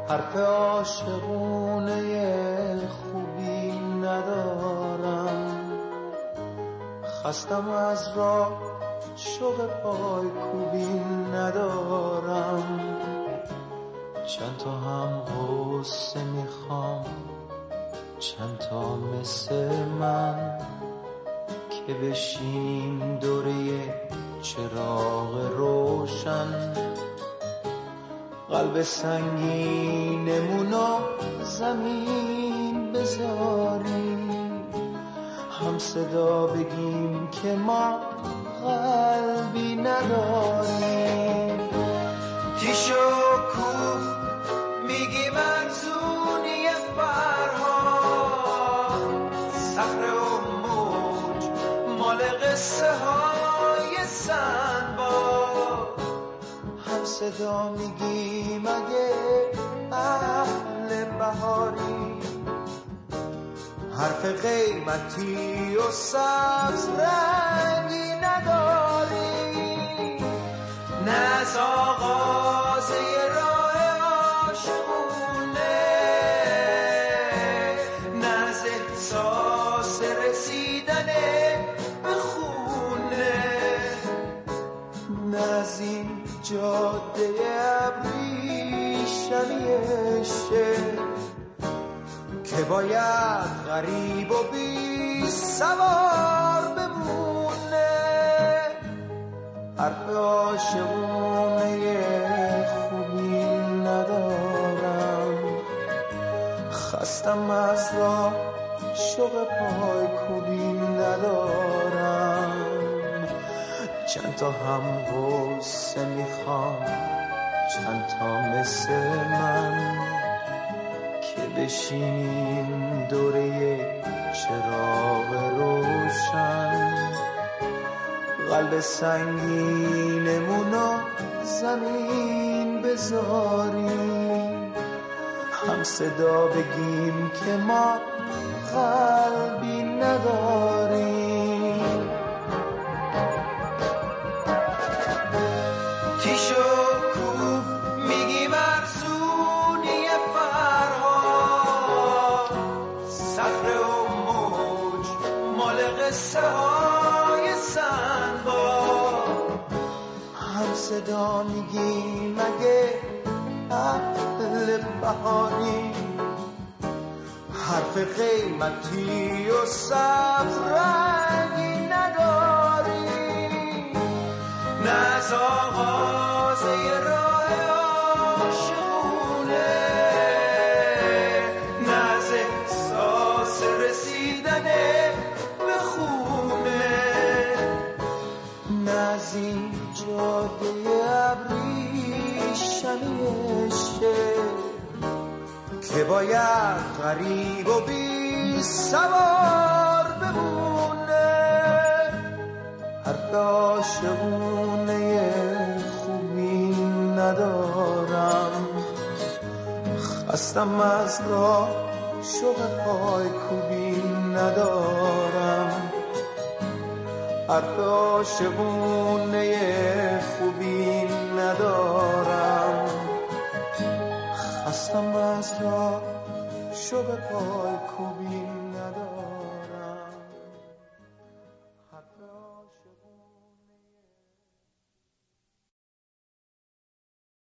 حرف عاشقونه خوبی ندارم، خستم از راه شوق پای کوبی ندارم. چند تا هم غصه میخوام، چند تا مثل من که بشینیم دوره چراغ روشن. قلب سنگینمونو زمین بذاریم، هم صدا بگیم که ما قلبی نداریم. تیشو کوف میگی منزونی فرهاد، صخره و موج مال قصه های سنباد. هم صدا میگیم اگه اهل بهاری، حرف قیمتی و سبز رنگی نداری. نه از آغاز راه عاشقونه، نه از احساس رسیدن به خونه، نه از این جاده ابریشمیشه که باید غریب و بی سوار بمونه. حرف عاشقونه خوبی ندارم، خستم از راه شوق پای کوبی ندارم. چند تا هم غصه میخوام، چند تا مثل من که بشینیم دوره چراغ روشن. قلب سنگینمونو زمین بذاریم، هم صدا بگیم که ما قلبی نداریم. تیشو کوب میگی مرزونی فرهاد، صخره و موج مال قصه های سنباد. هم صدا میگیم اگه اهل بهاری، حرف قیمتی و سبز رنگی نداری. نه از آغاز راه عاشقونه، نه از احساس رسیدن به خونه، نه از این جاده ابریشمیشه که باید غریب و بی سوار بمونه. حرف عاشقونه خوبی ندارم، خستم از راه شوق پای کوبی ندارم. حرف عاشقونه خوبی ندارم، خستم از راه شوق پای کوبی